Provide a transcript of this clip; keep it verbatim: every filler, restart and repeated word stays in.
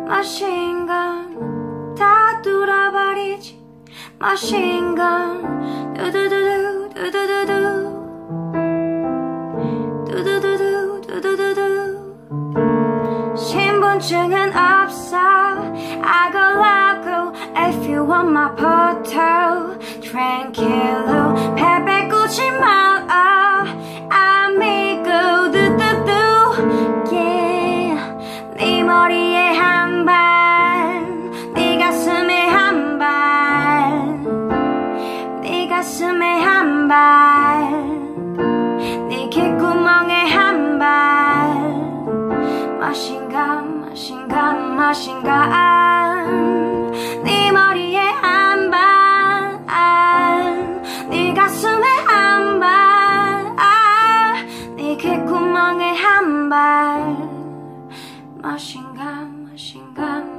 머신건 다 뚫어버리지 머신건 두두두두 두두두두 두두두두 두두두두 신분증은 없어 I go local if you want my photo Tranquilo 패배 꽂지 마 amigo 두두두 yeah 네 머리에 한 발 네 가슴에 한 발 네 가슴에 한 발 네 귓구멍에 한 발 머신건 머신건 머신건 네 머리에 한 발 네 가슴에 한 발 네 귓구멍에 한 발 머신건 머신건